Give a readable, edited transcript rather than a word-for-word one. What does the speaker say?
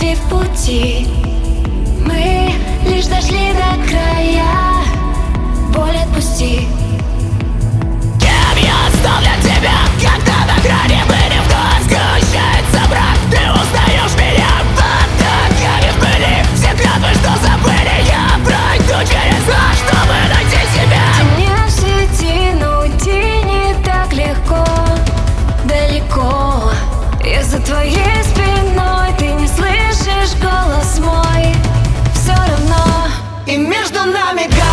нами в пути. Мы лишь дошли до края. Боль отпусти. Кем я стал для тебя, когда на грани были вновь сгущается брак? Ты узнаешь меня под токами в пыли. Все клятвы, что забыли, я пройду через ад, чтобы найти себя. Ты не в сети, но уйти не так легко. Далеко. Я за твоей спиной, ты не слышишь голос мой. Все равно. И между нами